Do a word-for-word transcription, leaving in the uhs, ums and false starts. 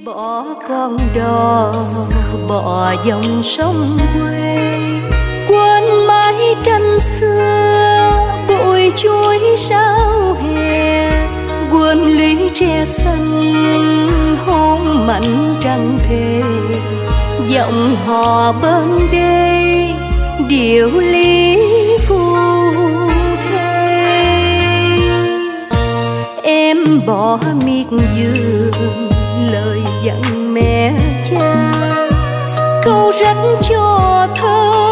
Bỏ con đò bỏ dòng sông quê, quên mái tranh xưa bụi chuối sao hè, quên lý tre xanh hôn mảnh trăng thề, giọng hò bên đây điệu lý phu thê. Em bỏ miệt vườn lời dặn mẹ cha, câu rắc cho thơ